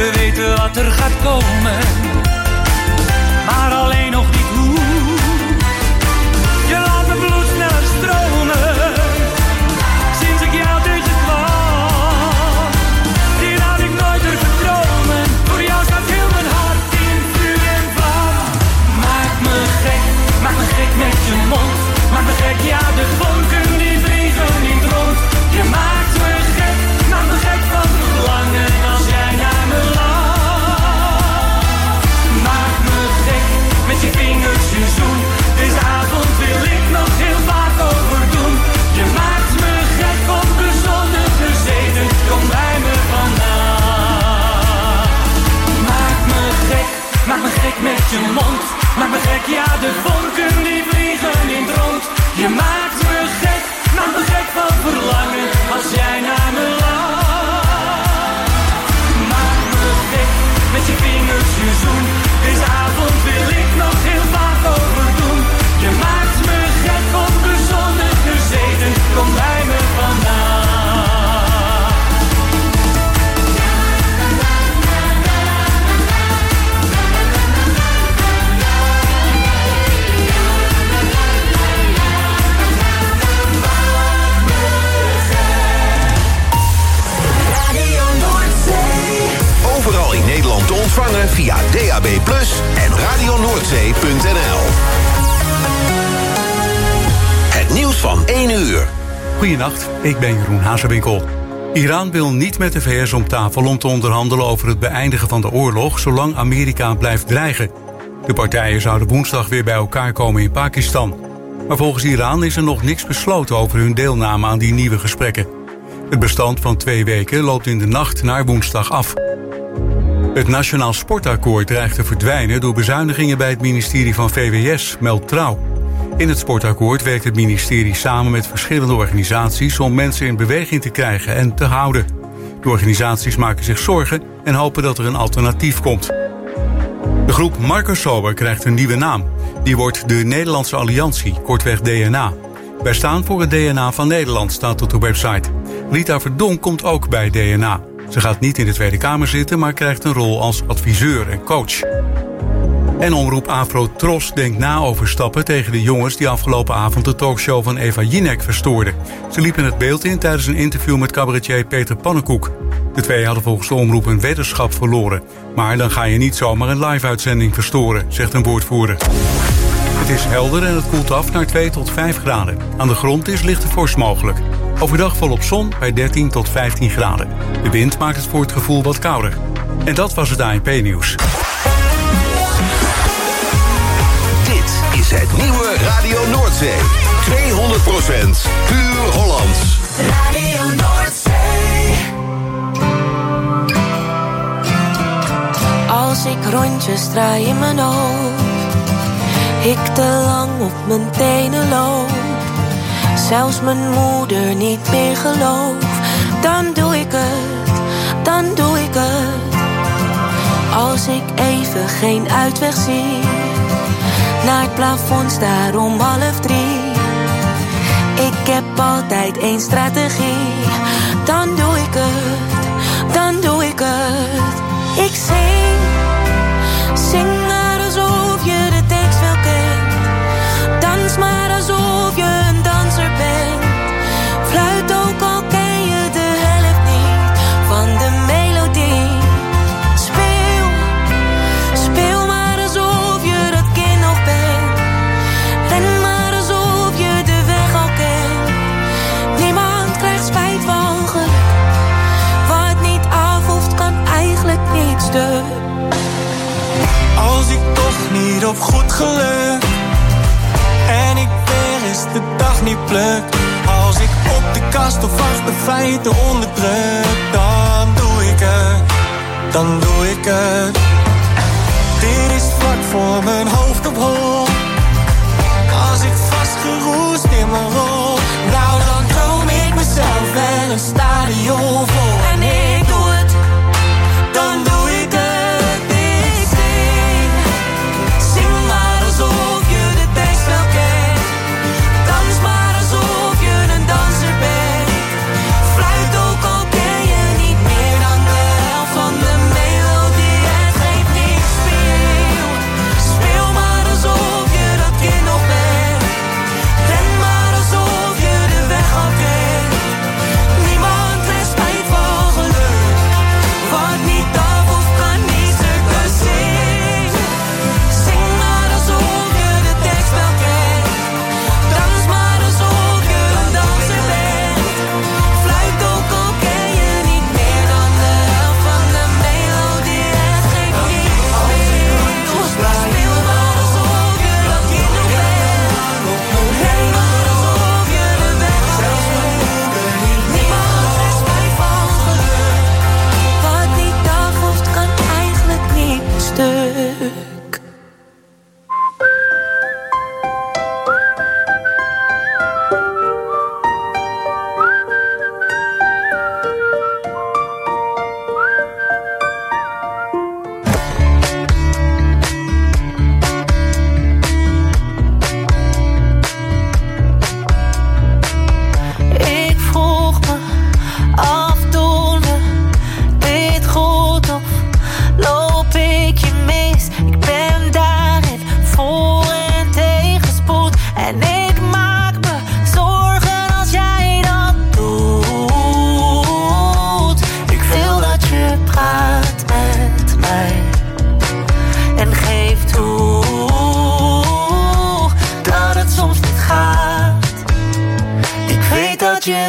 We weten wat er gaat komen, maar alleen nog niet hoe. Je laat mijn bloed sneller stromen, sinds ik jou tegenkwam. Dit had ik nooit durven dromen, voor jou staat heel mijn hart in vuur en vlam. Maak me gek met je mond, maak me gek, ja de vonken die vliegen in het rond. Je maakt me gek van verlangen als jij naar me lacht. Maak me gek met je vingers je zoen, deze avond wil ik nog heel vaak overdoen. Je maakt me gek onbezonnen gezeten, kom bij me vandaan. Maak me gek met je mond, maak me gek, ja de vonken die vliegen in het rond. Je maakt me gek van verlangen als jij naar me lacht. Maak me gek met je vingers je zoen, deze avond wil ik nog heel vaak overdoen. Je maakt me gek onbezonnen gezeten, kom bij me vandaan. Overal in Nederland te ontvangen via DAB+ en radionoordzee.nl. Het nieuws van 1 uur. Goedenacht, ik ben Jeroen Hazewinkel. Iran wil niet met de VS om tafel om te onderhandelen over het beëindigen van de oorlog, zolang Amerika blijft dreigen. De partijen zouden woensdag weer bij elkaar komen in Pakistan. Maar volgens Iran is er nog niks besloten over hun deelname aan die nieuwe gesprekken. Het bestand van 2 weken loopt in de nacht naar woensdag af. Het Nationaal Sportakkoord dreigt te verdwijnen door bezuinigingen bij het ministerie van VWS, meldt Trouw. In het sportakkoord werkt het ministerie samen met verschillende organisaties om mensen in beweging te krijgen en te houden. De organisaties maken zich zorgen en hopen dat er een alternatief komt. De groep Marcus Sober krijgt een nieuwe naam. Die wordt de Nederlandse Alliantie, kortweg DNA. Wij staan voor het DNA van Nederland, staat op de website. Rita Verdonk komt ook bij DNA. Ze gaat niet in de Tweede Kamer zitten, maar krijgt een rol als adviseur en coach. En omroep Afro Tros denkt na over stappen tegen de jongens die afgelopen avond de talkshow van Eva Jinek verstoorden. Ze liepen het beeld in tijdens een interview met cabaretier Peter Pannenkoek. De twee hadden volgens de omroep een weddenschap verloren. Maar dan ga je niet zomaar een live-uitzending verstoren, zegt een woordvoerder. Het is helder en het koelt af naar 2 tot 5 graden. Aan de grond is lichte vorst mogelijk. Overdag volop zon bij 13 tot 15 graden. De wind maakt het voor het gevoel wat kouder. En dat was het ANP-nieuws. Dit is het nieuwe Radio Noordzee. 200% puur Hollands. Radio Noordzee. Als ik rondjes draai in mijn hoofd, ik te lang op mijn tenen loop, zelfs mijn moeder niet meer gelooft, dan doe ik het. Als ik even geen uitweg zie, naar het plafond staar om 2:30. Ik heb altijd 1 strategie, dan doe ik het. Ik zing maar alsof je de tekst wel kent. Dans maar alsof je een danser bent. Fluit ook al ken je de helft niet van de melodie. Speel maar alsof je dat kind nog bent. Ren maar alsof je de weg al kent. Niemand krijgt spijt van geluk. Wat niet af hoeft kan eigenlijk niet stuk. Als ik toch niet op goed geluk en ik weer eens de dag niet pluk, als ik op de kast of achter feiten onderdruk, dan doe ik het. Dit is vlak voor mijn hoofd op hol. Als ik vastgeroest in mijn rol, nou dan droom ik mezelf wel een stadion vol. En ik doe het, dan doe ik het. Fluit ook al ken je niet meer dan de helft van de melodie.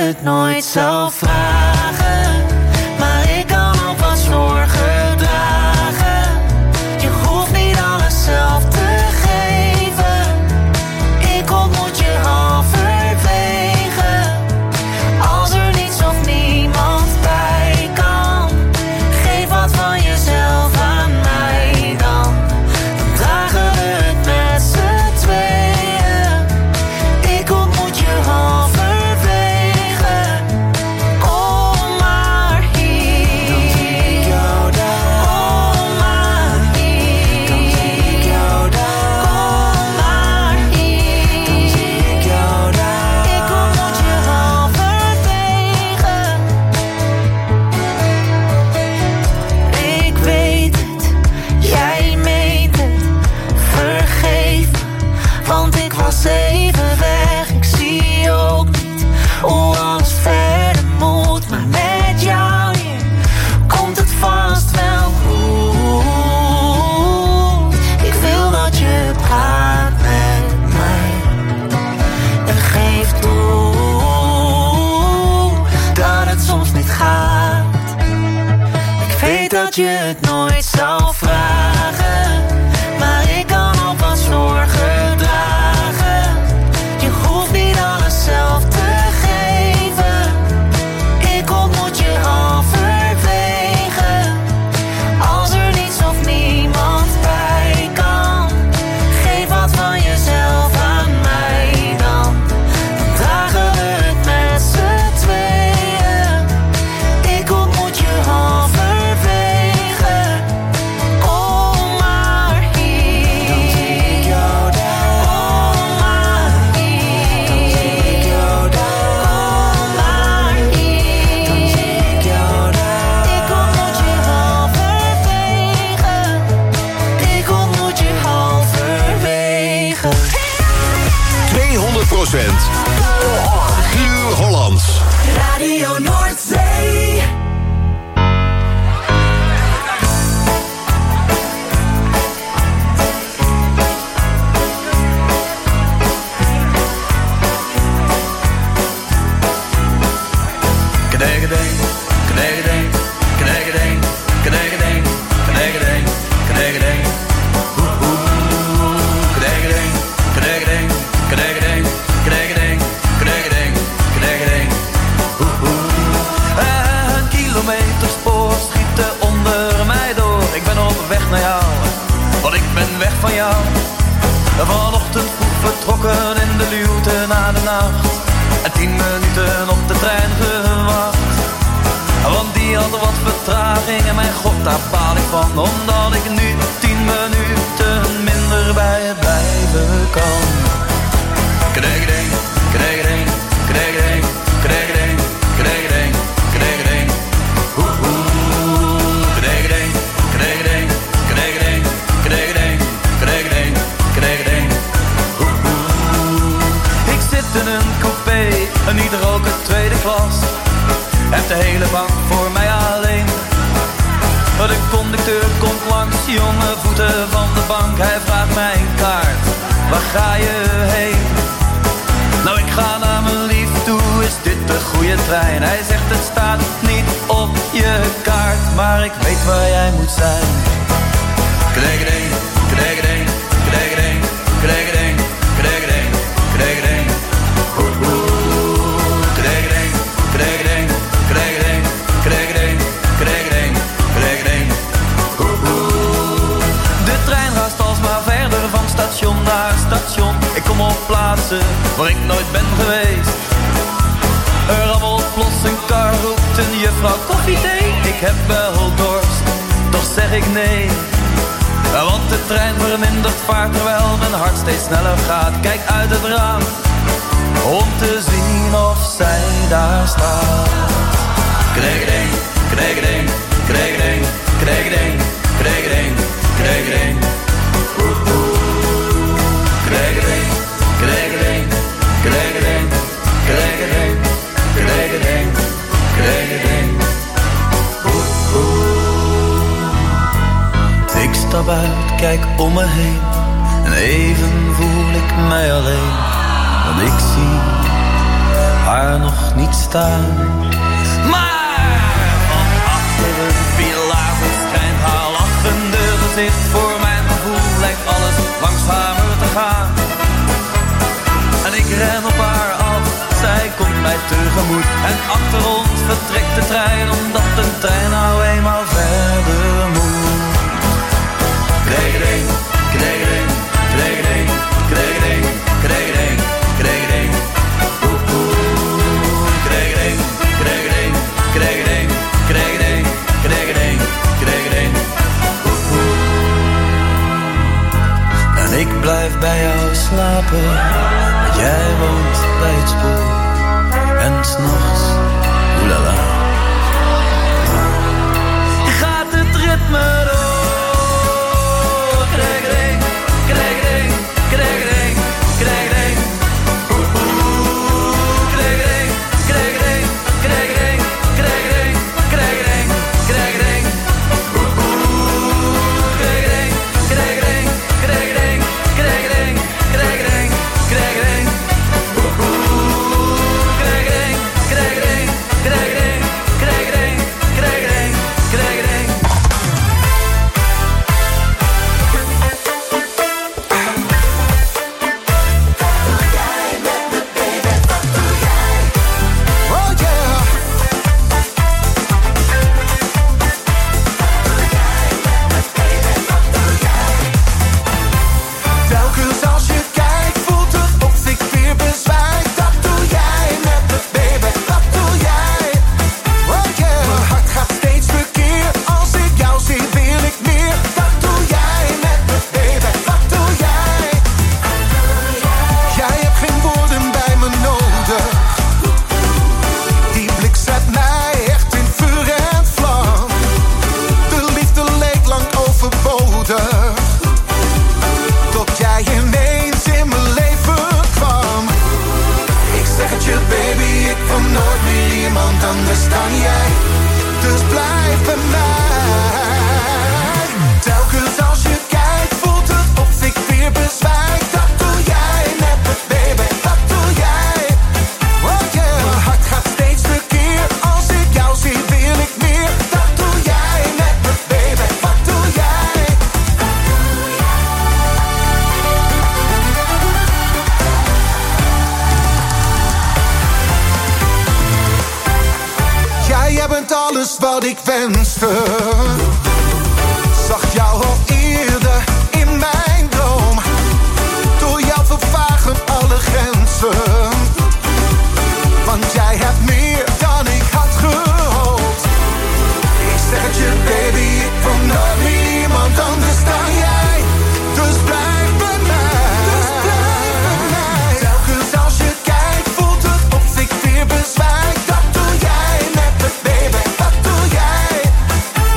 het nooit zou vragen, maar ik kan ook wat zorgen dragen. Je hoeft niet alles zelf te geven. Ik ontmoet je halverwege. Als er niets of niemand bij kan, geef wat van jezelf aan mij dan. Dan dragen we het met z'n tweeën. Ik ontmoet je halverwege. Kom maar hier. Dan zie ik jou daar. Kom maar hier. Dan zie ik jou daar. Kom maar hier. Dan zie ik jou daar. Ik ontmoet je halverwege. Ik weet het, jij meent het. Vergeef me, want ik was even weg. Ik zie ook niet hoe alles verder moet, maar met jou hier komt het vast wel goed. Ik wil dat je praat met mij en geef toe dat het soms niet gaat. Ik weet dat je het nooit zou vragen, maar ik kan ook wat zorgen dragen. Je hoeft niet alles zelf te geven. Ik ontmoet je halverwege. Als er niets of niemand bij kan, geef wat van jezelf aan mij dan. Dan dragen we het met z'n tweeën. Ik ontmoet je halverwege. Kom maar hier. Dan zie ik jou daar. Kom maar hier. Dan zie ik jou daar. Kom maar hier. Dan zie ik jou daar. Ik ontmoet je halverwege. Ik ontmoet je halverwege. 200% Puur Hollands. Radio Noordzee. Knegedeng, knegedeng, knegedeng, knegedeng, knegedeng, knegedeng. Knegedeng, knegedeng, knegedeng, knegedeng, knegedeng, knegedeng. Een kilometerspoor schiet onder mij door. Ik ben op weg naar jou, want ik ben weg van jou. Vanochtend vroeg vertrokken in de luwte na de nacht. En 10 minuten op de trein gewacht. Want die had wat vertraging en mijn god, daar baal ik van. Omdat ik nu 10 minuten minder bij je blijven kan. Knegedeng, knegedeng, knegedeng, knegedeng, knegedeng, knegedeng. Knegedeng, knegedeng, knegedeng, knegedeng, knegedeng, knegedeng. Ik zit in een coupé, en niet roken tweede klas. Heb de hele bank voor mij alleen. De conducteur komt langs, jonge voeten van de bank. Hij vraagt mij een kaart, waar ga je heen? Nou, ik ga naar mijn lief toe, is dit de goede trein? Hij zegt het staat niet op je kaart, maar ik weet waar jij moet zijn. Knegedeng, knegedeng, knegedeng, knegedeng, knegedeng, knegedeng. Knegedeng, knegedeng, knegedeng, knegedeng, knegedeng, knegedeng. De trein raast alsmaar verder van station naar station. Ik kom op plaatsen waar ik nooit ben geweest. Er rammelt plots een kar, roept een juffrouw koffie, thee. Ik heb wel dorst, toch zeg ik nee. Want de trein vermindert vaart terwijl mijn hart steeds sneller gaat. Kijk uit het raam om te zien of zij daar staat. Knegedeng, knegedeng, knegedeng, knegedeng, knegedeng, knegedeng. Knegedeng, knegedeng, knegedeng, knegedeng, knegedeng, knegedeng. Ik stap uit, kijk om me heen en even voel ik mij alleen. Want ik zie daar nog niet staan. Maar van achter een pilaar verschijnt haar lachende gezicht. Voor mijn gevoel lijkt alles langzamer te gaan. En ik ren op haar af, zij komt mij tegemoet. En achter ons vertrekt de trein, omdat de trein nou eenmaal verder moet. Kregering, kregering, kregering, kregering, kregering, kregering. Kregering, kregering, kregering, kregering, kregering, kregering. En ik blijf bij jou slapen, want jij woont bij het spoor. En 's nachts, oelala, gaat het ritme door. Kregering, kregering, kregering, kregering. Kregering, kregering, kregering, kregering, kregering, kregering. Kregering, kregering, kregering, kregering, kregering, kregering. Kregering, kregering, kregering, kregering, kregering, kregering. Telkens als je kijkt, voelt het of ik weer bezwijk. Dat doe jij met me, baby, dat doe jij. Oh yeah. Mijn hart gaat steeds verkeerd. Als ik jou zie, wil ik meer. Dat doe jij met me, baby, dat doe jij. Jij hebt geen woorden bij me nodig. Die blik zet mij echt in vuur en vlam. De liefde leek lang overbodig. Tot jij ineens in mijn leven kwam. Ik zeg het je, baby, ik wil nooit meer iemand anders dan jij. Dus blijf bij mij. Telkens als je kijkt, voelt het of ik weer bezwijk. Dat doe jij met me, baby, dat doe jij. Oh yeah. Mijn hart gaat steeds verkeerd. Als ik jou zie, wil ik meer. Dat doe jij met me, baby, wat doe jij? Jij bent alles wat ik wenste. Zag jou al eerder in mijn droom. Door jou vervagen alle grenzen. Want jij hebt meer dan ik had gehoopt. Ik zeg het je, baby, ik wil nooit meer iemand anders dan jij. Dus blijf bij mij. Dus blijf bij mij. Telkens als je kijkt, voelt het of ik weer bezwijk. Dat doe jij met me, baby, dat doe jij.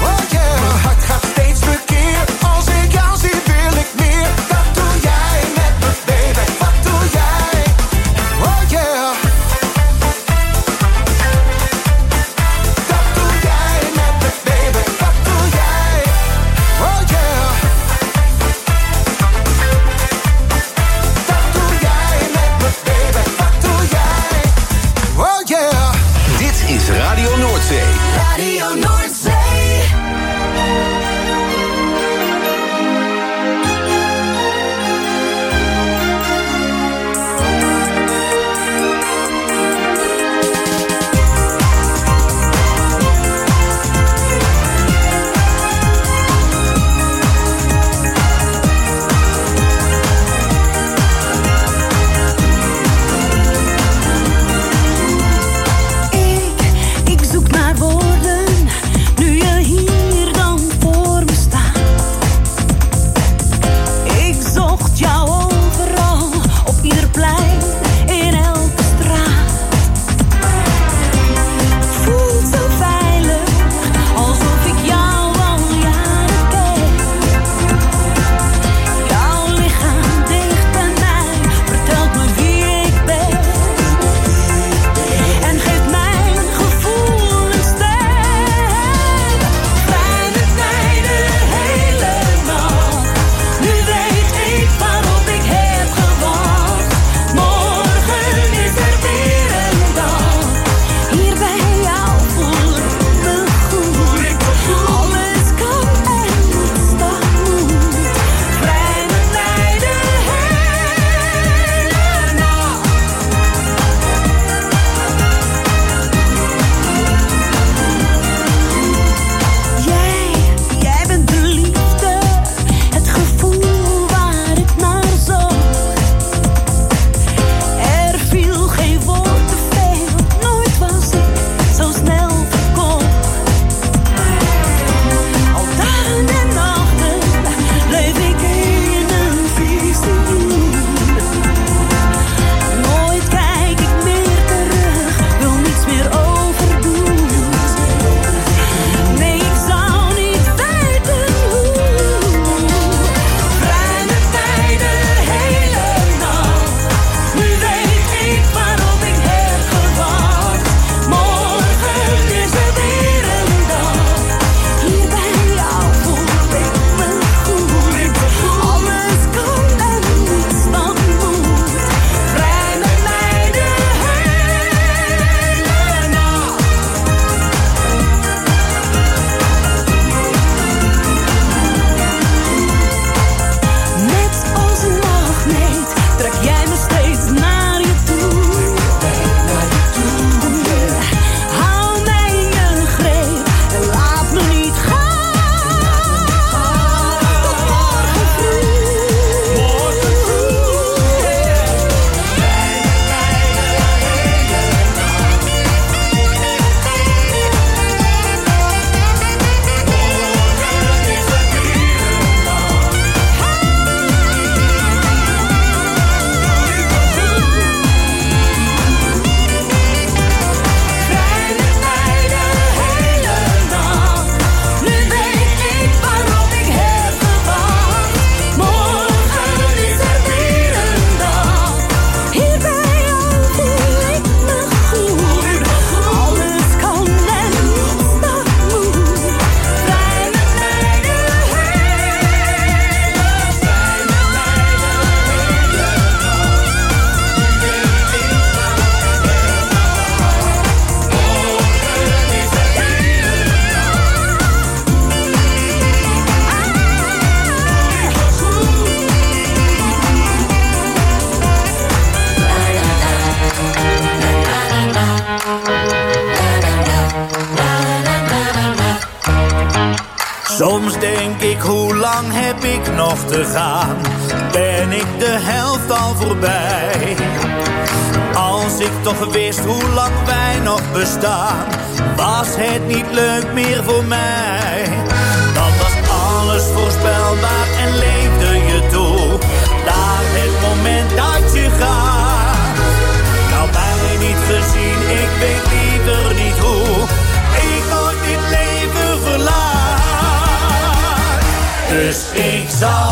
Soms denk ik, hoe lang heb ik nog te gaan? Ben ik de helft al voorbij? Als ik toch wist hoe lang wij nog bestaan, was het niet leuk meer voor mij. Dan was alles voorspelbaar en leefde je toe naar het moment dat je gaat. Nou, mij niet gezien, ik weet liever niet hoe ik ooit dit leven verlaat. Dus ik zal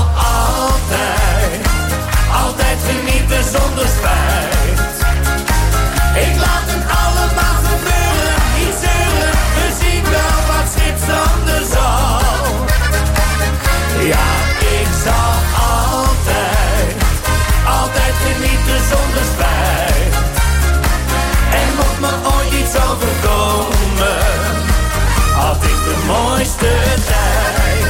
altijd genieten zonder spijt. Ik laat het allemaal gebeuren, niet zeuren. We zien wel wat schipstranden zal. Ja, ik zal altijd genieten zonder spijt. En mocht me ooit iets overkomen, had ik de mooiste tijd.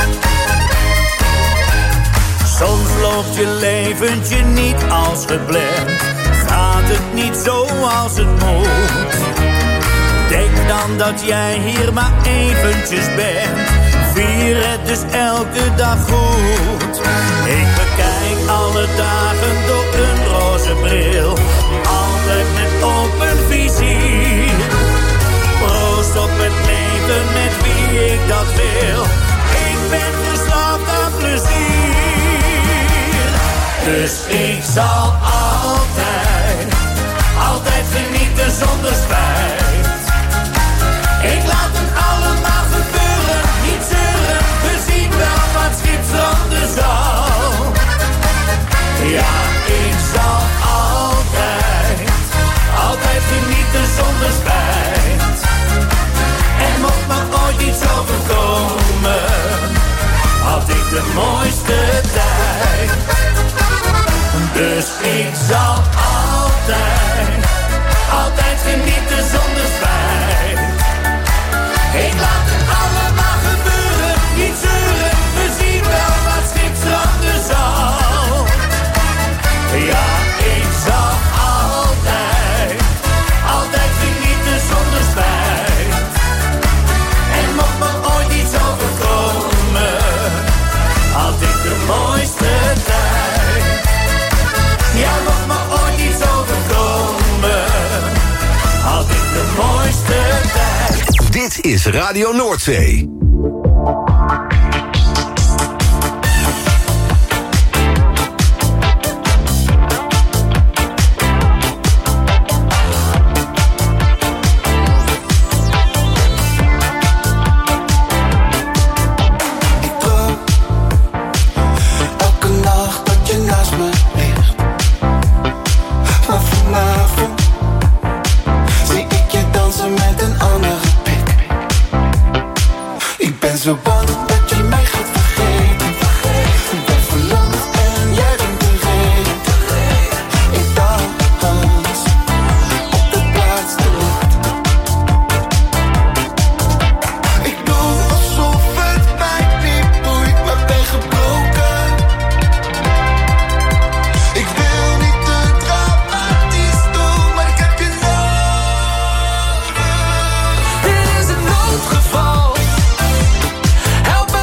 Soms loopt je leventje niet als gepland, gaat het niet zoals het moet. Denk dan dat jij hier maar eventjes bent, vier het dus elke dag goed. Ik bekijk alle dagen door een roze bril, altijd met open vizier. Proost op het leven met wie ik dat wil, ik ben verslaafd aan plezier. Dus ik zal altijd genieten zonder spijt. Ik laat het allemaal gebeuren, niet zeuren. We zien wel wat schipstranden zal. Ja, ik zal altijd genieten zonder spijt. En mocht me ooit iets overkomen, had ik de mooiste tijd. Dus ik zal altijd genieten zonder spijt. Ik laat het allemaal gebeuren, niet zeuren. We zien wel wat schipstranden zal. Ja, ik zal altijd genieten zonder spijt. En mocht me ooit iets overkomen, had ik de mooiste tijd. Ja, mocht me ooit iets overkomen, had ik de mooiste tijd. Dit is Radio Noordzee. Zo bang dat je mij gaat vergeten. Ik ben verlamd en jij bent de reden. Ik dans op de plaats te laat. Ik doe alsof het mij niet boeit, maar ben gebroken. Ik wil niet te dramatisch doen, maar ik heb je nodig. Dit is een noodgeval. Help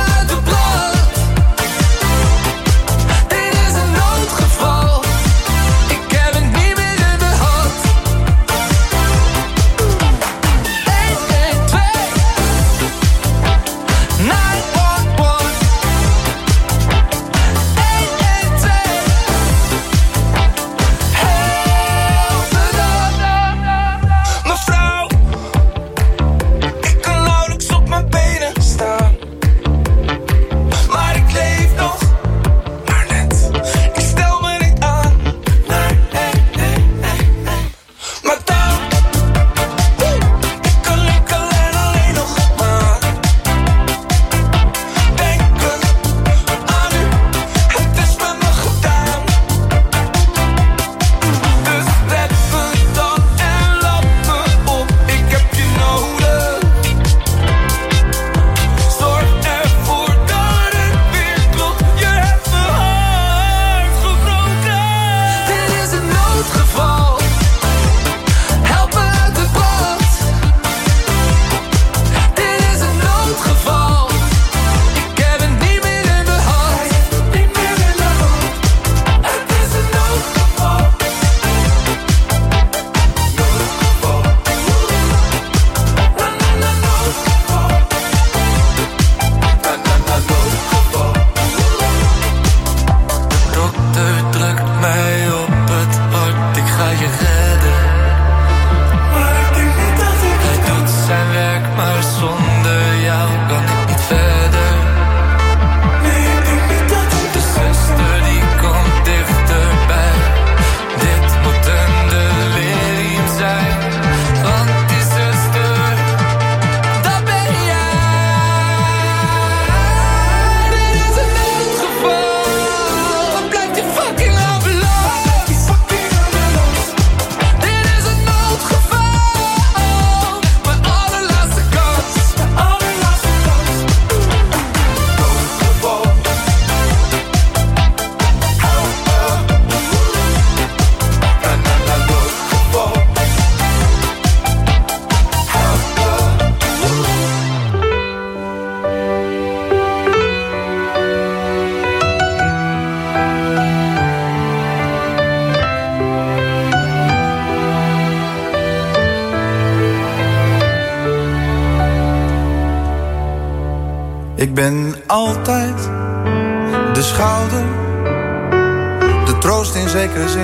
ben altijd de schouder, de troost in zekere zin.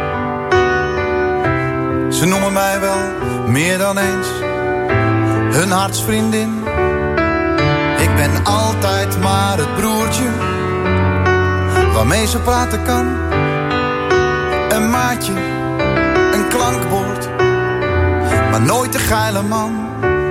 Ze noemen mij wel meer dan eens hun hartsvriendin. Ik ben altijd maar het broertje waarmee ze praten kan. Een maatje, een klankbord, maar nooit de geile man.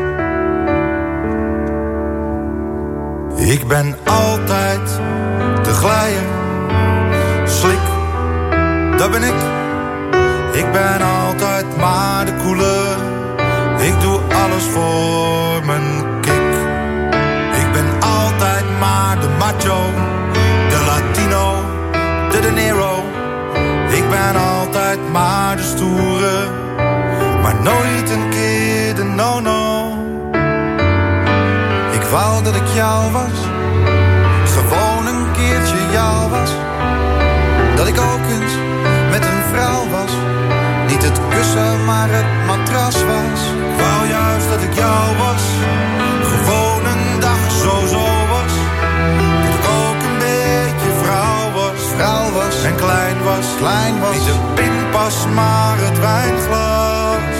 Ik ben altijd de glijer, slik, dat ben ik. Ik ben altijd maar de coole, ik doe alles voor mijn kick. Ik ben altijd maar de macho, de Latino, de De Niro. Ik ben altijd maar de stoere, maar nooit een keer de no-no. Ik wou dat ik jou was, gewoon een keertje jou was. Dat ik ook eens met een vrouw was, niet het kussen maar het matras was. Ik wou juist dat ik jou was, gewoon een dag zo was. Dat ik ook een beetje vrouw was en klein was. Niet de pinpas maar het wijnglas.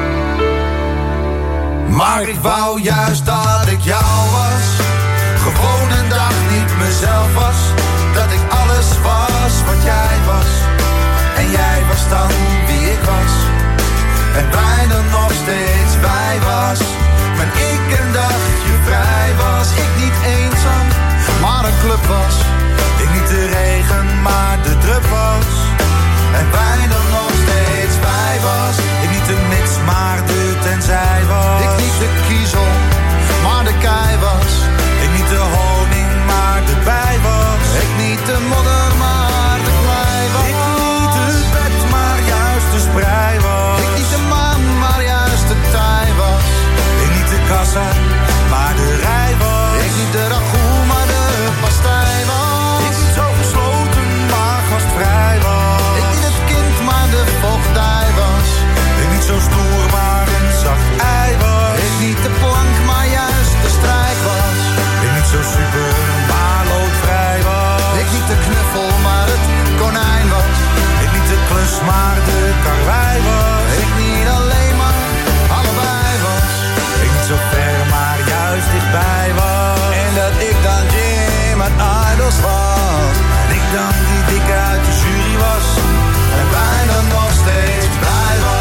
Maar ik wou juist dat ik jou was, gewoon een dag niet mezelf was. Dat ik alles was wat jij was, en jij was dan wie ik was. En bijna nog steeds wij was, maar ik een dagje vrij was. Ik niet eenzaam, maar een club was. Ik niet de regen, maar de drup was. En bijna nog steeds wij was. Ik niet de mits, maar de tenzij was. Ik niet de kiezel, maar de kei was. Ik niet de honing, maar de bij was. Ik niet de modder, maar de klei was. Ik niet de bed, maar juist de sprei was. Ik niet de maan, maar juist de tij was. Ik niet de kassa, maar de rij was. Ik niet de ragout, maar de pastei was. Ik niet zo gesloten, maar gastvrij was. Ik niet het kind, maar de vochtdij was. Ik niet zo stoer, maar een zacht ei was. Ik niet de plank, maar juist de strijk was. Ik niet zo super, maar loodvrij was. Ik niet de knuffel, maar het konijn was. Ik niet de klus, maar de karwei was. Ik niet alleen, maar allebei was. Ik niet zo ver, maar juist dichtbij was. En dat ik dan Jim uit Idols was. En ik dan die dikke uit de jury was. En bijna nog steeds blij was.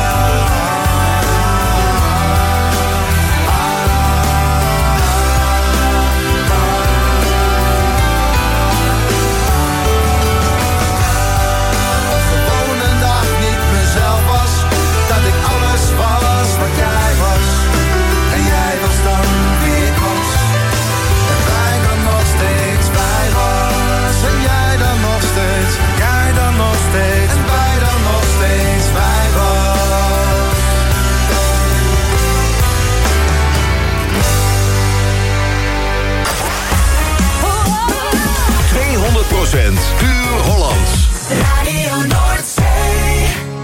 Puur Hollands. Radio Noordzee.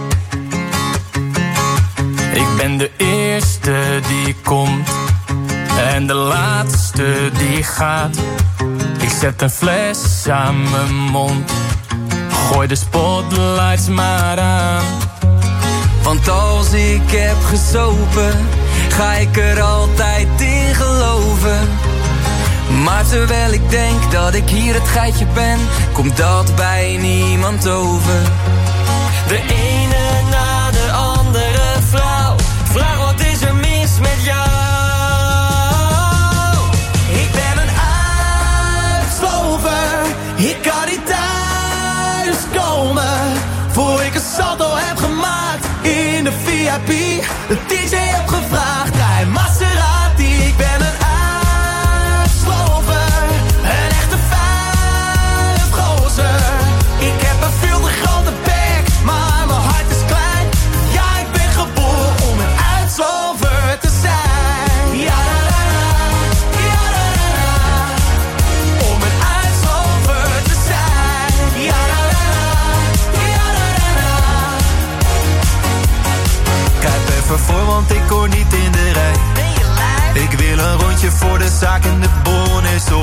Ik ben de eerste die komt en de laatste die gaat. Ik zet een fles aan mijn mond, gooi de spotlights maar aan. Want als ik heb gesopen, ga ik er altijd in geloven. Maar terwijl ik denk dat ik hier het geitje ben, komt dat bij niemand over. De ene na de andere vrouw, vraag wat is er mis met jou? Ik ben een uitslover, ik kan niet thuis komen voor ik een salto heb gemaakt in de VIP. De DJ heb gevraagd, draai Maserati. Ik ben een een echte vuile gozer. Ik heb een veel te grote bek, maar mijn hart is klein. Ja, ik ben geboren om een uitslover te zijn. Ja, da, da, ja, da, da. Om een uitslover te zijn. Ja, da, da, ja, da, da. Kijk even voor, want ik hoor niet in de rij. Ik wil een rondje voor de zaak en de bon is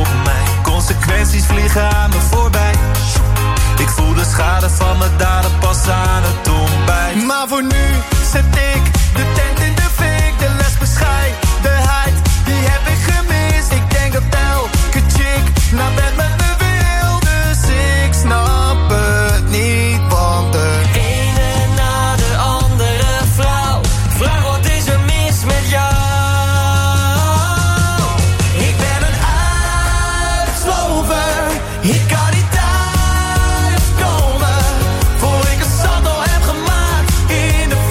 liggen aan me voorbij. Ik voel de schade van mijn daden pas aan het ontbijt. Maar voor nu zet ik de tent in de fik. De les bescheidenheid, die heb ik gemist. Ik denk dat elke chick naar bed met me wil. Dus ik snap het niet, want de ene na de andere vrouw. Vraag wat is er mis met jou? Ik ben een uitslover. Ik kan niet thuis komen voor ik een saldo heb gemaakt in de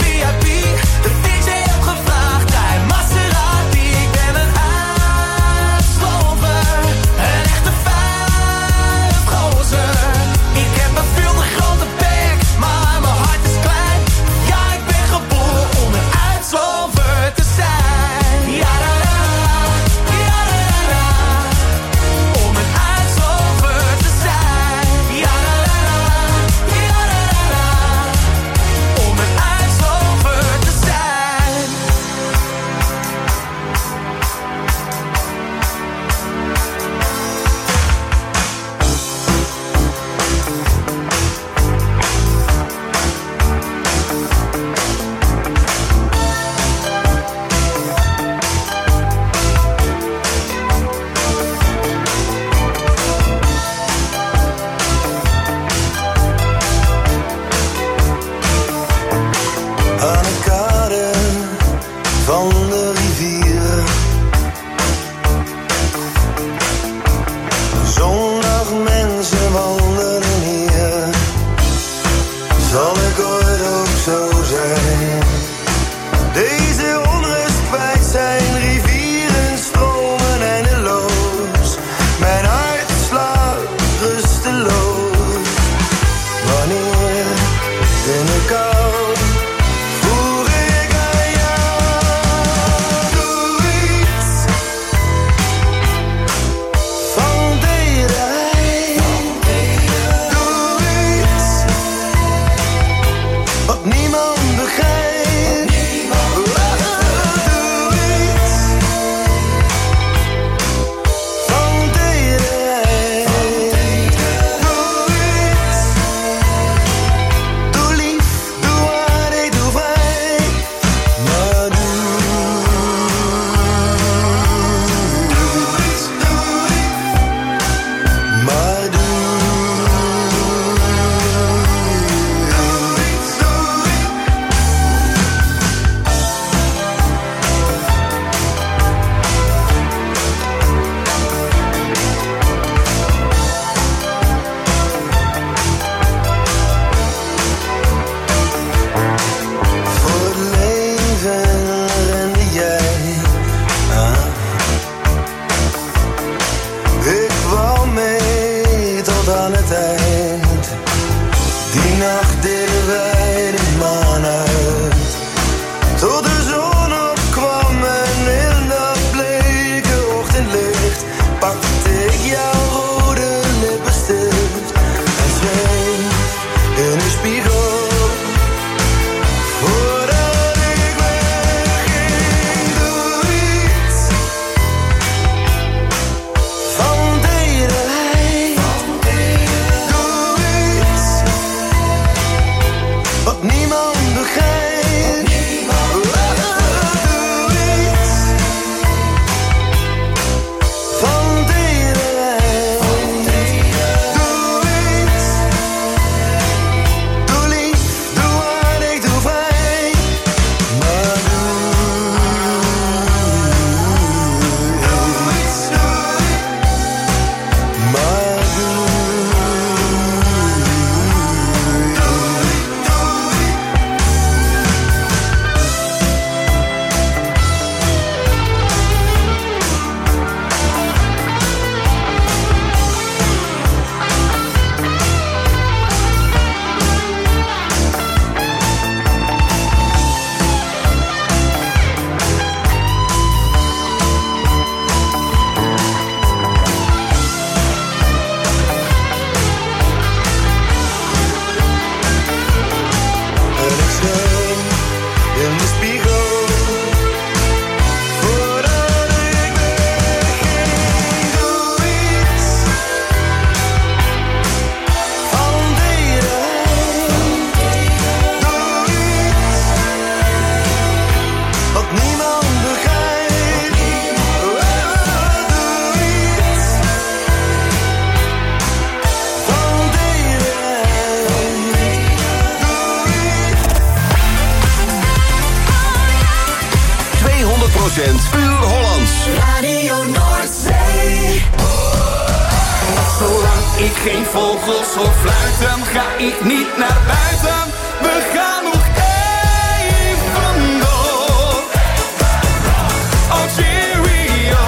puur Hollands. Radio Noordzee. Zolang ik geen vogels hoor fluiten, ga ik niet naar buiten. We gaan nog even door. Oh cheerio.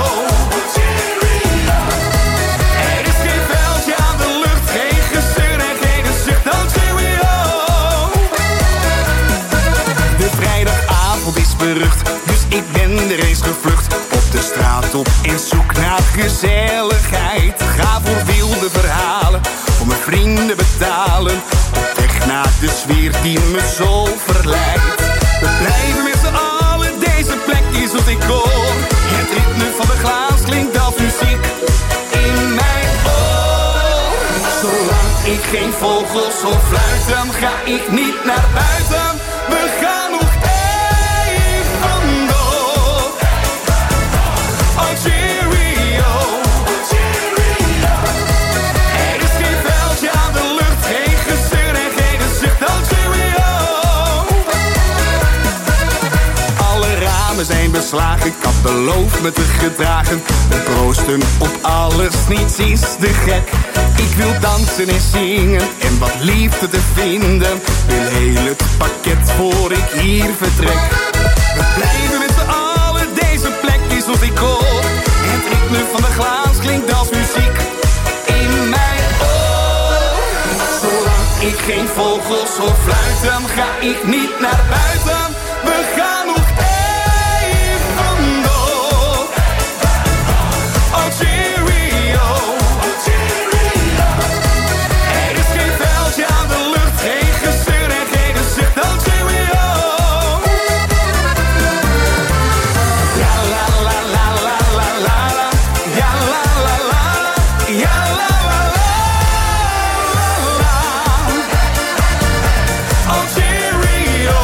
Er is geen veldje aan de lucht, geen gezeur en geen zucht. Oh cheerio. De vrijdagavond is berucht, dus ik ben er eens gevlucht. Op de straat op in zoek naar gezelligheid. Ga voor wilde verhalen, voor mijn vrienden betalen. Op weg naar de sfeer die me zo verleidt. We blijven met z'n allen, deze plek is wat ik hoor. Het ritme van de glaas klinkt als muziek in mijn oor. Zolang ik geen vogels hoor fluiten, ga ik niet naar buiten. We gaan nog even door. Oh cheerio. Er is geen veldje aan de lucht, geen gezeur en geen zucht. Oh cheerio. Alle ramen zijn beslagen, ik had beloofd me te gedragen. We proosten op alles, niets is te gek. Ik wil dansen en zingen en wat liefde te vinden. Wil heel het pakket voor ik hier vertrek. We blijven met z'n allen, deze plek is wat ik hoor. Het ritme van de glaas klinkt als muziek in mijn oor. Zolang ik geen vogels hoor fluiten, ga ik niet naar buiten. We gaan nog even door. Oh cheerio. Er is geen veldje aan de lucht, geen gezeur en geen zucht. Oh cheerio. Ja la la la la la la la. Ja la la la la. Ja la la la la. Oh cheerio.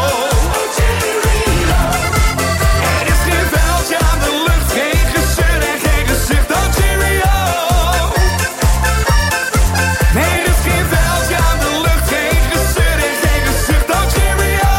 Er is geen veldje aan de lucht, geen gezeur en geen zucht. Oh cheerio. Nee, er is geen veldje aan de lucht, geen gezeur en geen zucht. Oh cheerio.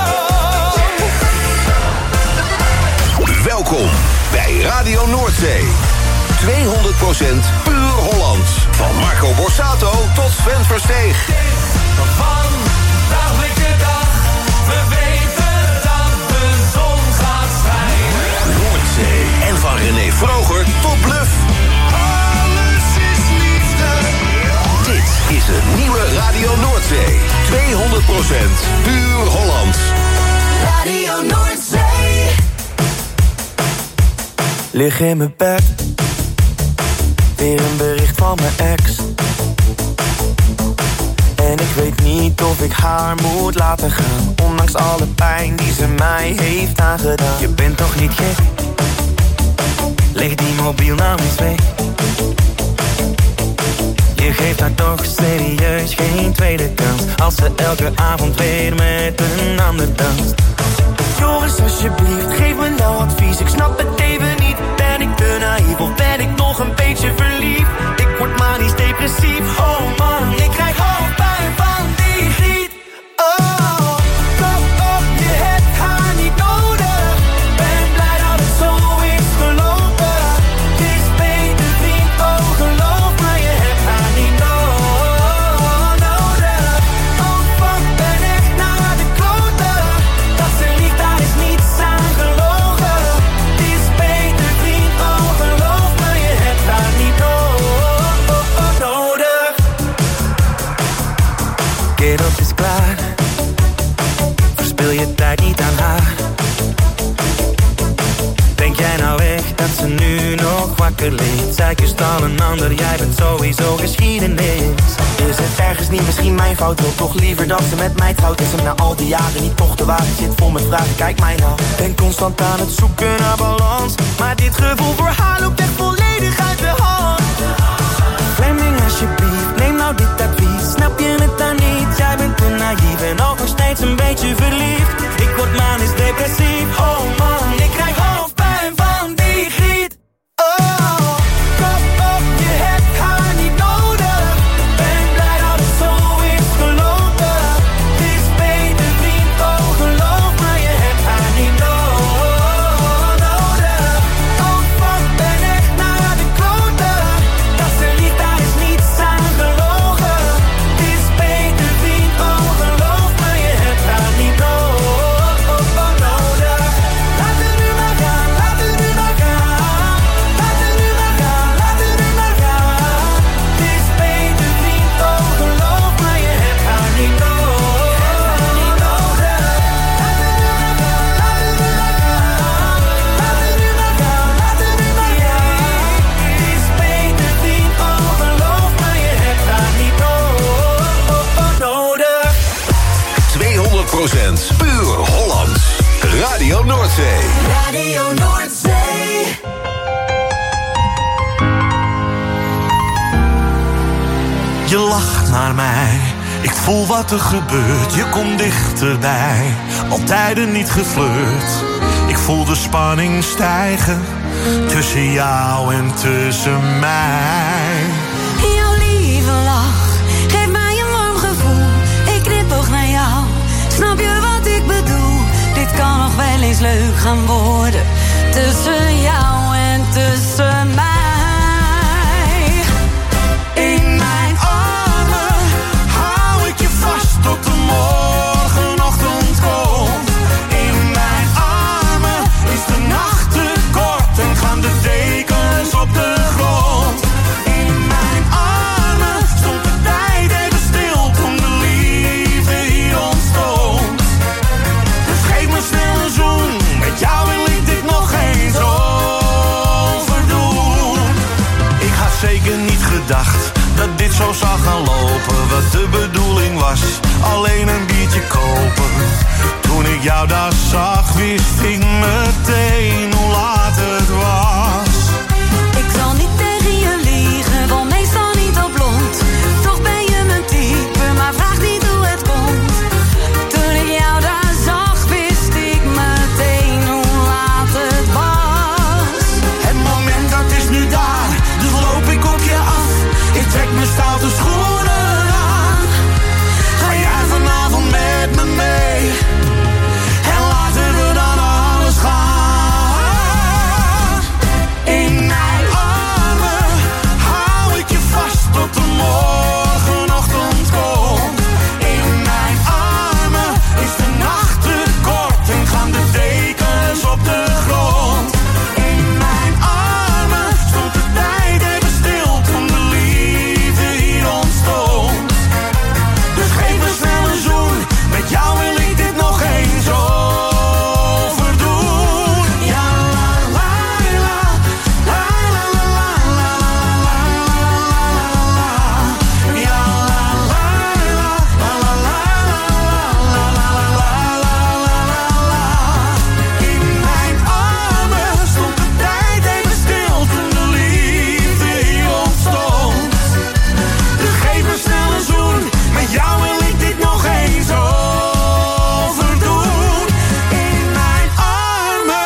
Welkom bij Radio Noordzee. 200% puur Hollands. Van Marco Borsato tot Sven Versteeg. Van dagelijke dag, we weten dat de zon gaat schijnen. Noordzee. En van René Vroger tot Bluff. Alles is liefde. Dit is de nieuwe Radio Noordzee. 200% puur Hollands. Radio Noordzee. Lig in mijn bed, weer een bericht van mijn ex. En ik weet niet of ik haar moet laten gaan, ondanks alle pijn die ze mij heeft aangedaan. Je bent toch niet gek? Leg die mobiel nou eens weg. Je geeft haar toch serieus geen tweede kans, als ze elke avond weer met een ander danst. Joris, alsjeblieft, geef me nou advies. Ik snap het even niet. Ben ik te naïef of ben ik nog een beetje verliefd? Ik word manisch depressief. Oh man, ik krijg hoofdpijn van die griet. Oh, stop op, je hebt haar niet nodig. Ben blij dat het zo is gelopen. Het is beter vriend, oh geloof me, je hebt haar niet nodig. Oh fuck, ben echt naar de kloten. Dat ze lief, daar is niets aan gelogen. Het is beter vriend, oh geloof me, je hebt haar niet nodig. Get op is klaar. Verspil je tijd niet aan haar. Denk jij nou echt dat ze nu nog wakker ligt? Zij kust al een ander, jij bent sowieso geschiedenis. Is het ergens niet misschien mijn fout? Wil toch liever dat ze met mij trouwt? Is hem na al die jaren niet toch de waarheid? Zit vol met vragen, kijk mij nou. Ben constant aan het zoeken naar balans, maar dit gevoel voor haar loopt echt volledig uit de hand. Fleming alsjeblieft, neem nou dit advies. Snap je het dan niet? Jij bent te naïef en ook nog steeds een beetje verliefd. Ik word manisch depressief. Oh man, ik krijg hoofdpijn van die griet. Oh, kop op, je hebt haar niet nodig. Ben blij dat het zo is gelopen. Het is beter vriend, oh geloof me, je hebt haar niet nodig. Je lacht naar mij, ik voel wat er gebeurt. Je komt dichterbij, altijd niet geflirt. Ik voel de spanning stijgen tussen jou en tussen mij. Jouw lieve lach geeft mij een warm gevoel. Ik knipoog naar jou, snap je wat ik bedoel? Dit kan nog wel eens leuk gaan worden, tussen jou en tussen mij. In mijn armen hou ik je vast tot de morgenochtend komt. In mijn armen is de nacht te kort en gaan de dekens op de grond. In mijn armen stond de tijd even stil toen de liefde hier ontstond. Dus geef me snel een zoen, met jou wil ik dit nog eens overdoen. Ik had zeker niet gedacht dat dit zo zou gaan lopen. Wat de bedoeling was, alleen een biertje kopen. Toen ik jou daar zag, wist ik meteen hoe laat het was. Ik zal niet tegen je liegen, want meestal niet op blond. Toch ben je mijn type, maar vraag niet hoe het komt. Toen ik jou daar zag, wist ik meteen hoe laat het was. Het moment dat is nu daar, dus loop ik op je af. Ik trek mijn stoute schoenen aan. Ga jij vanavond met me mee? En laten we dan alles gaan. In mijn armen hou ik je vast tot de morgenochtend komt. In mijn armen is de nacht te kort en gaan de dekens op de grond. In mijn armen stond de tijd even stil toen de liefde hier ontstond. Dus geef me snel een zoen, met jou wil ik dit nog eens overdoen. Ja, la la la, la la la la la la. Ja, la la la, la la la la la. In mijn armen stond de tijd even stil toen de liefde hier ontstond. Dus geef me snel een zoen, met jou wil ik dit nog eens overdoen. In mijn armen.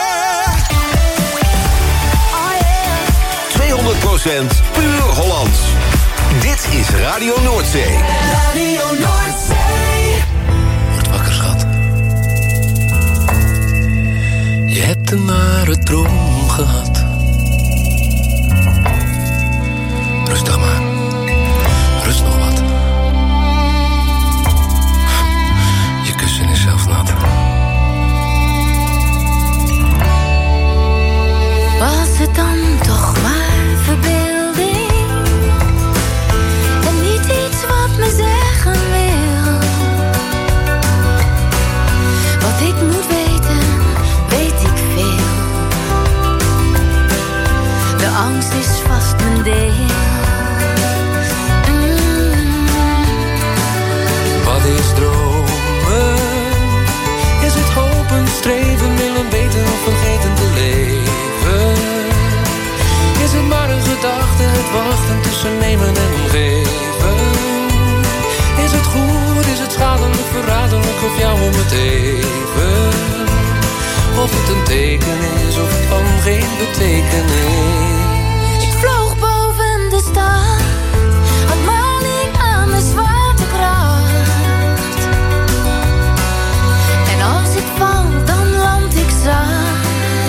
200% puur Hollands. Dit is Radio Noordzee. Radio Noordzee. Word wakker, schat. Je hebt een nare droom gehad. Rustig maar. Rust nog wat. Je kussen is zelfs nat. Was het dan toch maar verbeelding? En niet iets wat me zeggen wil. Wat ik moet weten, weet ik veel. De angst is vast mijn deel. Wat is dromen? Is het hopen, streven, willen weten of vergeten te leven? Is het maar een gedachte, het wachten tussen nemen en geven? Is het goed, is het schadelijk, verraderlijk of jou om het even? Of het een teken is of van geen betekenis? Ik vloog boven de stad, had maling aan mijn zwaartekracht. En als ik val, dan land ik zacht.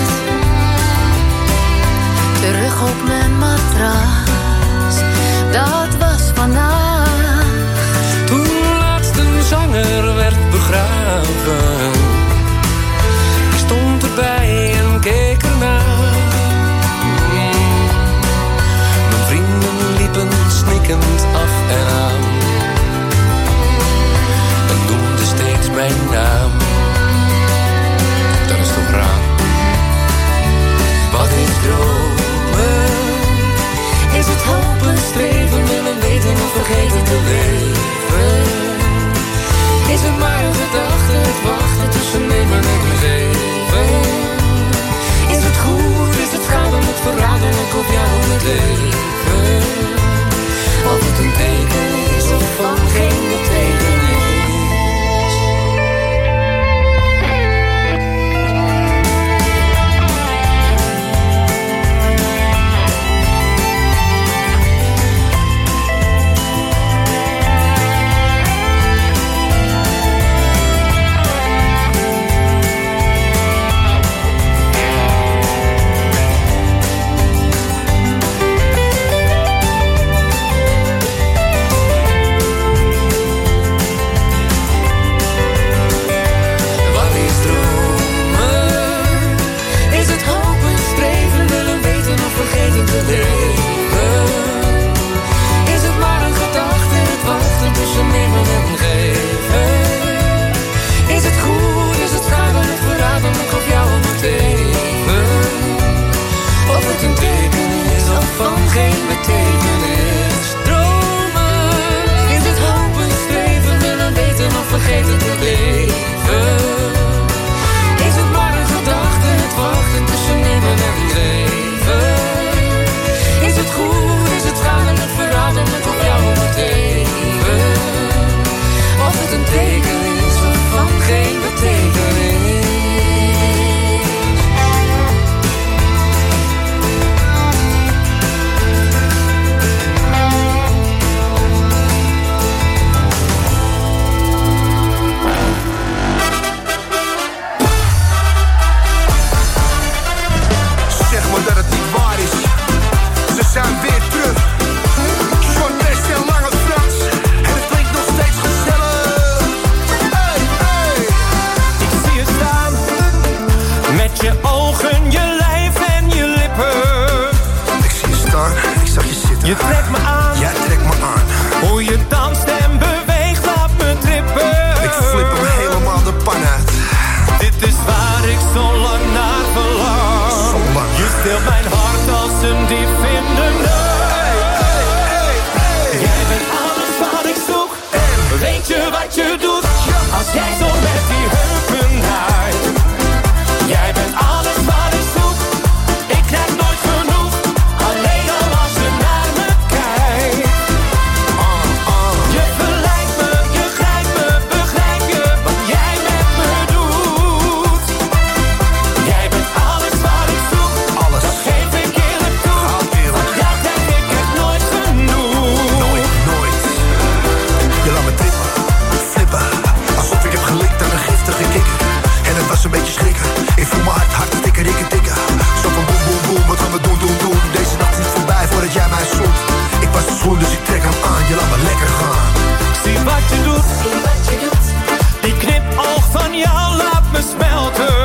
Terug op mijn matras, dat was vannacht. Toen laatst een zanger werd begraven. Ik stond erbij en keek ernaar. Je trekt me aan. Jij trekt me aan. Hoe je danst en beweegt, laat me trippen. Ik flip hem helemaal de pan uit. Dit is waar ik zo lang naar verlang. Zo lang. Je steelt mijn hart als een dief in de nacht. Jij bent alles wat ik zoek. En weet je wat je doet? Als jij zo met die heupen draait. Jij bent alles wat ik zoek. Ik krijg nooit genoeg. Alleen al als je naar me kijkt. Je verleidt me, je grijpt me, begrijp je wat jij met me doet? Jij bent alles wat ik zoek. Alles. Dat geef ik eerlijk toe. Van jou krijg ik het nooit genoeg. Nooit. Je laat me trippen, flippen. Alsof ik heb gelikt aan een giftige kikker. En het was een beetje schrikken. Ik voel me hard tikken, tikken. Zo van boem, boem, boem, wat gaan we doen? Deze nacht is niet voorbij voordat jij mij zoent. Ik was de schoen, dus ik trek hem aan. Je laat me lekker gaan. Zie wat je doet. Die knipoog van jou laat me smelten.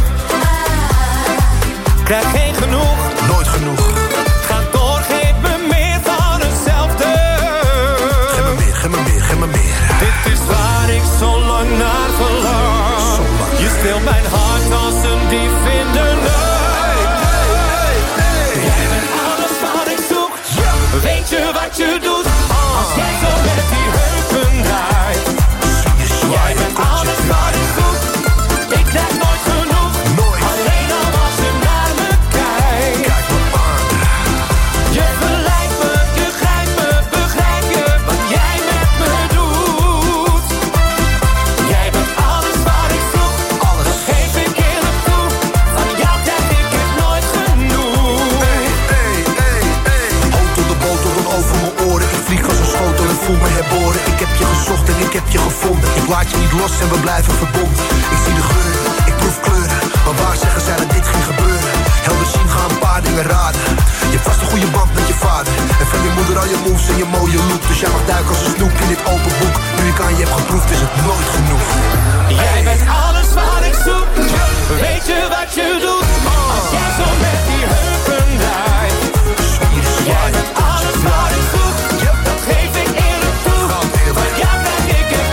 Krijg geen genoeg. Nooit genoeg. Ga door, geef me meer van hetzelfde. Geef me meer. Dit is waar ik zo lang naar verlang. Zo lang. Je steelt mijn hart als een dief in de nacht. Jij bent alles wat ik zoek. Weet je wat je doet? Als jij zo met die heupen draait. Jij bent alles wat ik zoek. Ik krijg nooit genoeg. Alleen al als je naar me kijkt. Kijk me aan. Je verleidt me, je grijpt me, begrijp je wat jij met me doet? Jij bent alles wat ik zoek. Alles. Dat geef ik eerlijk toe. Van jou krijg ik het nooit genoeg. Hey. Auto de botel dan over mijn oren. Ik vlieg als een schotel en voel me herboren. Ik heb je gezocht en ik heb je gevonden. Ik laat je niet los en we blijven verbonden. Ik zie de geuren, ik proef kleuren. Maar waar zeggen zij dat dit ging gebeuren? Helder zien, gaan een paar dingen raden. Je hebt vast een goede band met je vader. En van je moeder al je moves en je mooie look. Dus jij mag duiken als een snoek in dit open boek. Nu ik aan je heb geproefd is het nooit genoeg. Jij bent alles wat ik zoek. Weet je wat je doet? Als jij zo met die heupen draait. Jij bent alles wat ik zoek. Dat geef ik eerlijk toe. Van jou krijg ik het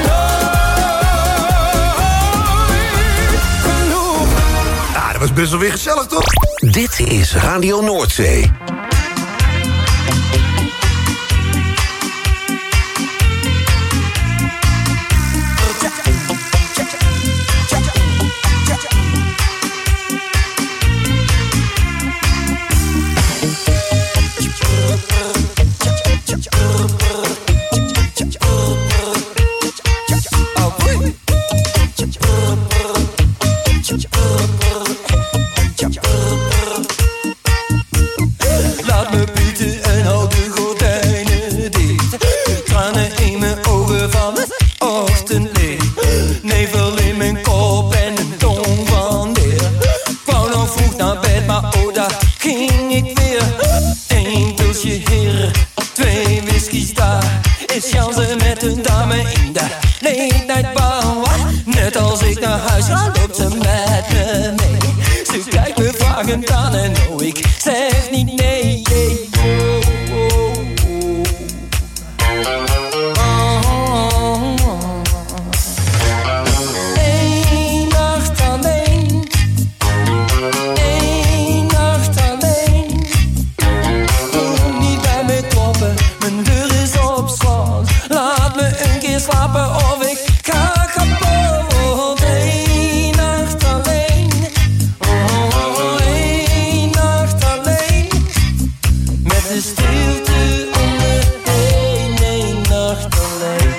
nooit genoeg. Ah, dat was best wel weer gezellig, toch? Dit is Radio Noordzee. Laat me bieden en hou de gordijnen dicht. Tranen in mijn ogen van het ochtendlicht. Nevel in mijn kop en een tong van leer. Wou nog vroeg naar bed, maar oh, daar ging ik weer. 1 pilsje hier, 2 whiskies daar. Is chansen met een dame in de late night bar. Net als ik naar huis ga, loopt ze met me mee. Ze kijkt me vragend aan en oh, ik zeg niet nee. Eén nacht alleen. Eén nacht alleen. Kom niet bij me kloppen, mijn deur is op slot. Laat me een keer slapen of ik ga kapot. Eén nacht alleen. Eén nacht alleen. Met de stilte om me heen. Eén nacht alleen.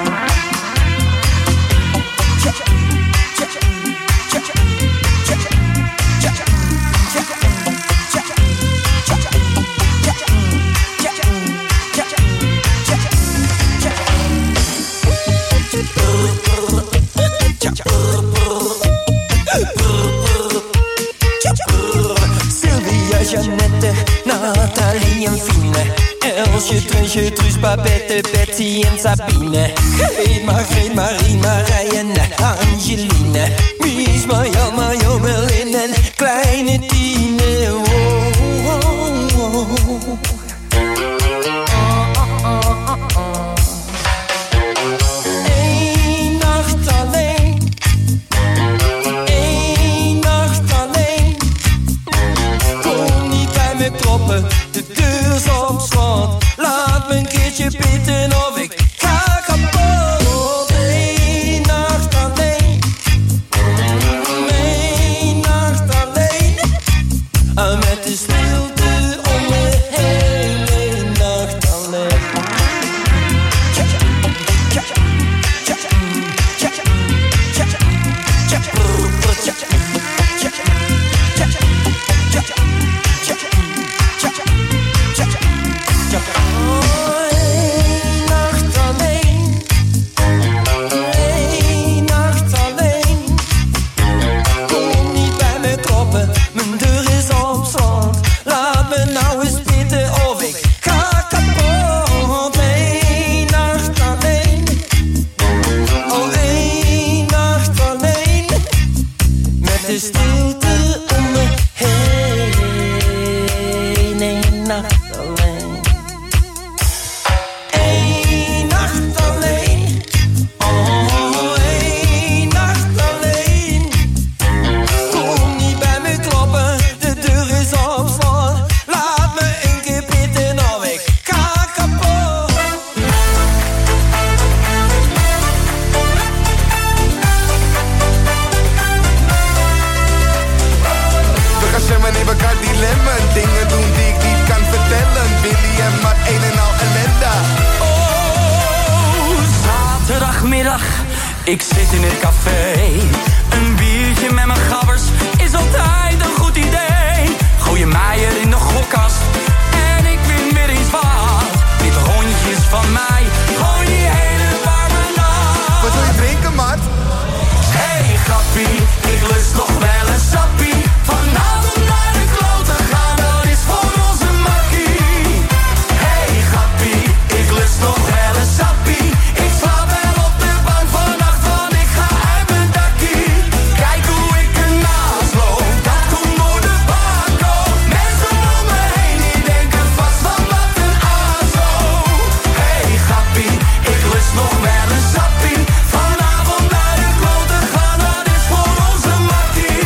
Sylvia, Jeannette, Nathalie en Fine. Elsje, Trunsje, Truus, Babette, Betsy en Sabine. Greet, Margreet, Marie, Marije en Angeline. Mies, Marjan, Mario, Merlin en kleine Tine. Oh, oh, oh. beetje pitten of ik ga kapot. Eén nacht alleen. Eén nacht alleen. Met de stilte om me heen. Eén nacht alleen. Ik zit in het café, een biertje met mijn gabbers is altijd een goed idee. Gooi je mij er in de gokkast en ik win weer eens wat. Dit rondjes van mij, gooi die hele warme nacht. Wat wil je drinken, maat? Hey grappie, ik lust nog wel een sappie. Vanavond naar de kloten gaan, dat is voor onze makkie. Hey grappie, ik lust nog wel een sappie. Ik slaap wel op de bank vannacht, want ik ga uit mijn dakkie. Kijk hoe ik ernaast loop, dat komt door de bako. Mensen om me heen, die denken vast van wat een azo. Hey grappie, ik lust nog wel een sappie. Vanavond naar de kloten gaan, dat is voor onze makkie.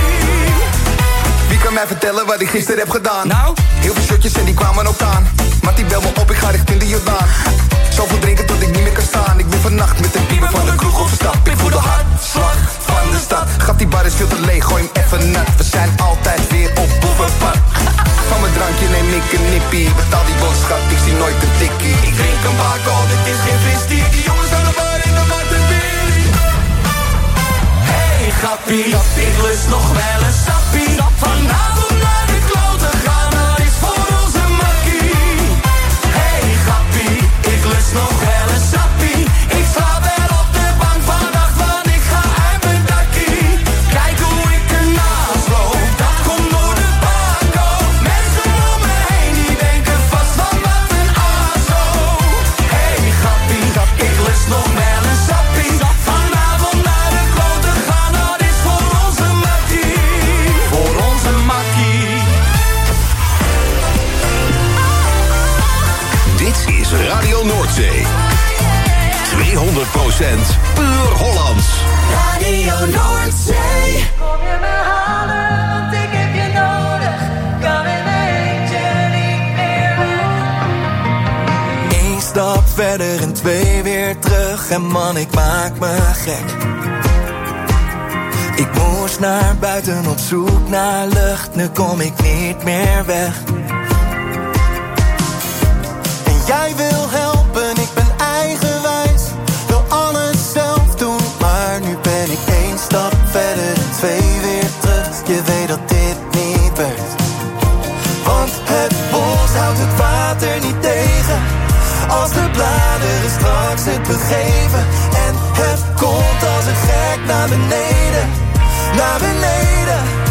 Wie kan mij vertellen wat ik gisteren heb gedaan? Nou? Heel veel shotjes en die kwamen ook aan. Mattie bel me op, ik ga richting de Jordaan. Zoveel drinken tot ik niet meer kan staan. Ik ben vannacht met de pieper van de kroeg op stap. Ik voel de hartslag van de stad. Gat die bar is veel te leeg, gooi hem even nat. We zijn altijd weer op boevenpad. Van mijn drankje neem ik een nippie. Betaal die boodschap, ik zie nooit een tikkie. Ik drink een bako, dit is geen fristie. Die jongens aan de bar in de Martinbier. Hey grappie, ik lust nog wel een sappie. Vanavond naar de kloten gaan, dat is voor onze makkie. Hey grappie, ik lust nog wel een sappie. Ik slaap wel op de bank vannacht, want ik ga uit mijn dakkie. Kijk hoe ik ernaast loop, dat komt door de bako. Mensen om me heen, die denken vast van wat een azo. Hey grappie, ik lust nog wel een sappie. Vanavond naar de kloten gaan, dat is voor onze makkie. Voor onze makkie. Dit is Radio Noordzee. 200% puur Hollands. Radio Noordzee. Kom je me halen, want ik heb je nodig. Kan in mijn eentje niet meer weg. Eén stap verder en twee weer terug. En man, ik maak me gek. Ik moest naar buiten op zoek naar lucht. Nu kom ik niet meer weg. En jij wil helpen, ik ben eigenwijs. Wil alles zelf doen, maar nu ben ik één stap verder en twee weer terug. Je weet dat dit niet werkt. Want het bos houdt het water niet tegen. Als de bladeren straks het begeven. En het komt als een gek naar beneden. Naar beneden.